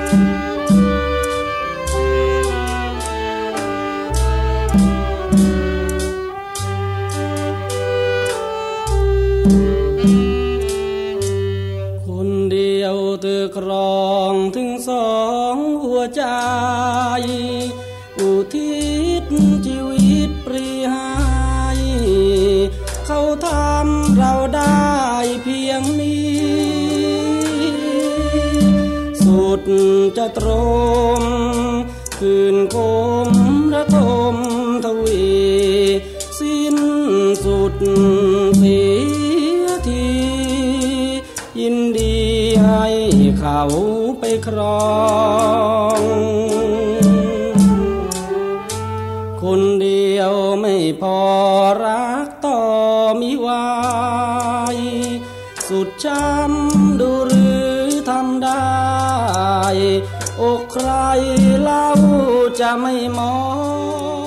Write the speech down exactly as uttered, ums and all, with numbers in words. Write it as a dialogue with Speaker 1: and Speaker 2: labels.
Speaker 1: คนเดียวเธอครองถึงสองหัวใจอุทิศชีวิตปรีให้เขาทำเราได้เพียงนี้สุดจะตรมคืนคมระทมทวีสิ้นสุดเสียทียินดีให้เขาไปครองคนเดียวไม่พอรักต่อมิไหวสุดช้ำดูหรือทำได้อกใครเล่าจะไม่มอง